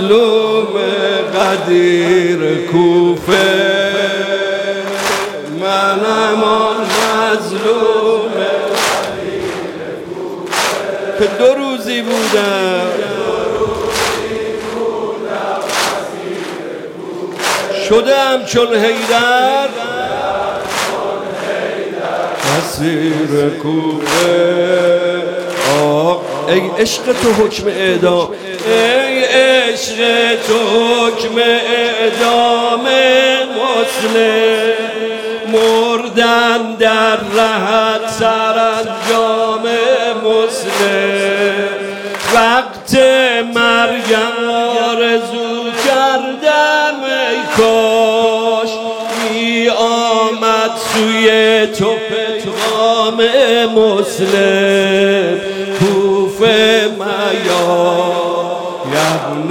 مظلوم قدیر کوفه، منم آن مظلوم قدیر کوفه که دو روزی بودم شدم چون حیدر اسیر کوفه. ای عشق تو حکم اعدام، ای عشق تو حکم اعدام مسلم، مردن در رهت سرانجام مسلم. وقت مرگم آرزو کردم ای کاش می آمد سوی تو پیغام مسلم. کوفه میا ابن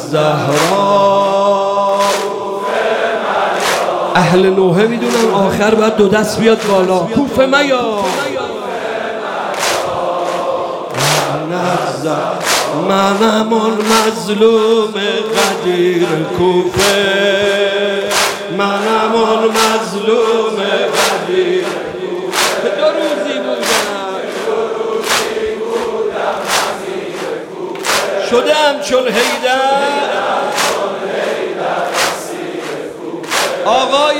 الزهرا، اهل نوحه میدونن آخر باید دو دست بیاد بالا. کوفه میا ابن الزهرا، منم آن مظلوم قدیر کوفه، منم آن مظلوم قدیر کوفه. دو روزی بودم شدم چون حیدر آقای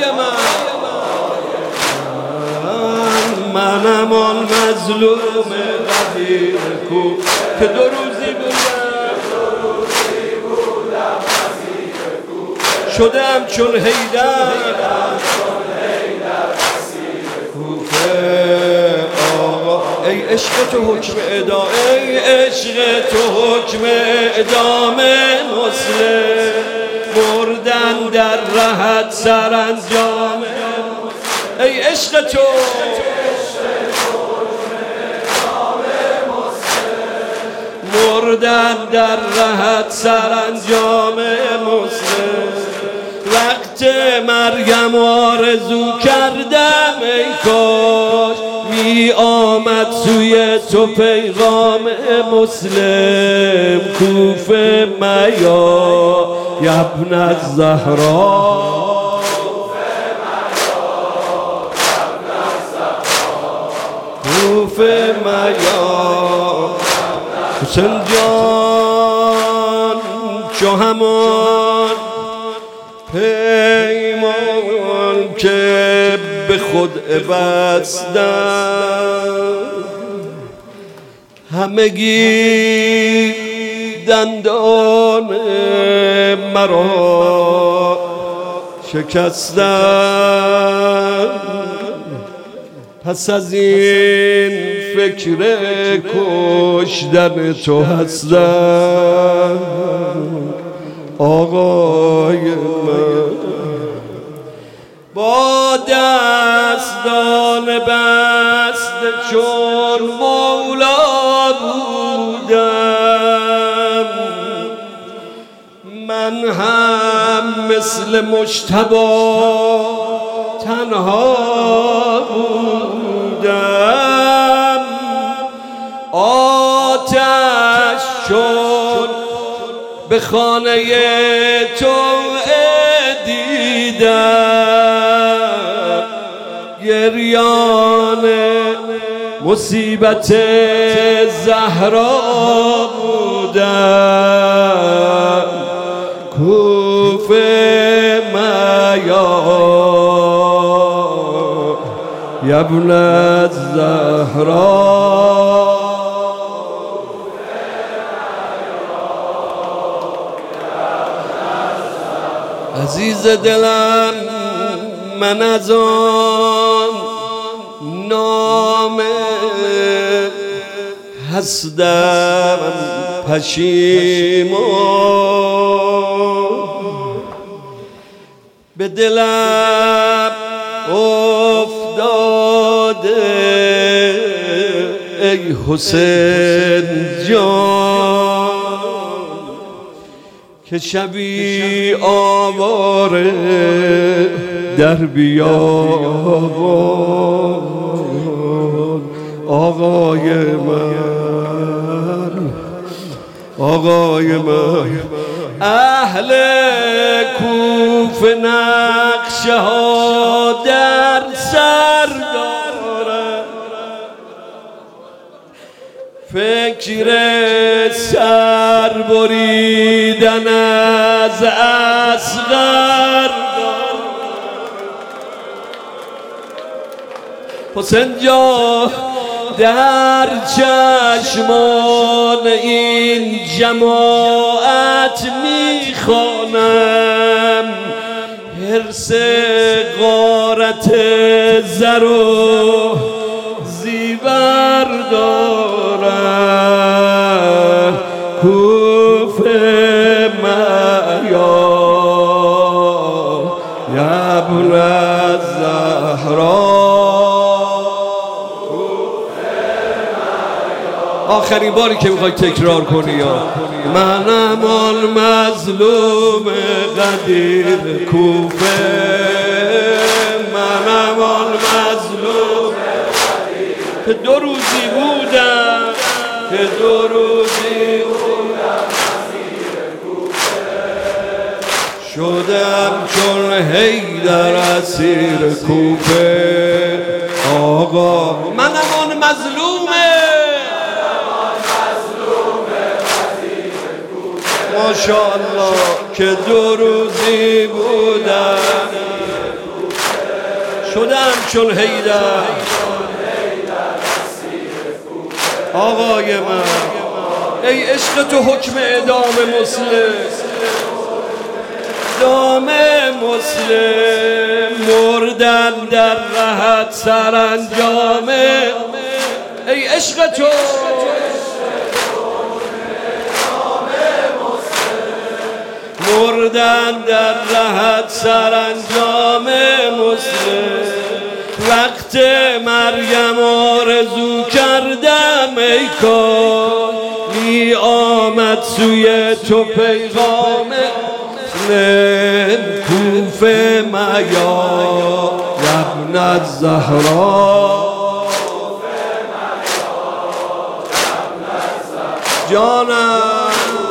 منم آن مظلوم قدیر کوفه که دو روزی بودم شدم چون حیدر کوفه. ای عشق تو حکم اعدام، ای عشق تو حکم اعدام مسلم، مردن در رهت سرانجام. ای عشق تو مردن در رهت سرانجام مسلم. وقت مرگم آرزو کردم ای کاش می آمد سوی تو پیغام مسلم. کوفه میا ابن الزهرا، کوفه میا حسین جان چو همان پیمان که به خود بستم، همگی دندان مرا شکستم. پس از این فکر کشتن تو هستم آقای من. با دستان بسته چون مولا بودم، من هم مثل مجتبی تنها بودم. آتش چون به خانه تو دیدم، گریان مصیبت زهرا بودم. کوفه میا ابن الزهرا، عزیز دلم من از آن نام هستم پشیمان. به دلم افتاده ای حسین جان که شبی آواره در بیابان آقای من. آقای من اهل کوفه نقشه ها در سر دارن، فکر سر بریدن از اصغر حسین جان در چشمان این جماعت میخوانم حرص غارت زر و زیور دارم. کوفه میا ابن الزهرا. آخرین باری که میخوای تکرار کنی یا منم آن مظلوم قدیر کوفه، منم آن مظلوم که دو روزی بودم، که دو روزی بودم اسیر کوفه، شدم چون حیدر اسیر کوفه. آقا منم آن مظلومه، ماشاءالله که دو روزی بودم، شدم چون حیدر. آقای من ای عشق تو حکم اعدام مسلم، اعدام مسلم، مردن در رهت سرانجام. ای عشق تو مردن در رهت سرانجام مسلم. وقت مریم آرزو کردم ای کاش می آمد سوی تو پیغام مسلم. کوفه میا ابن الزهرا. جانم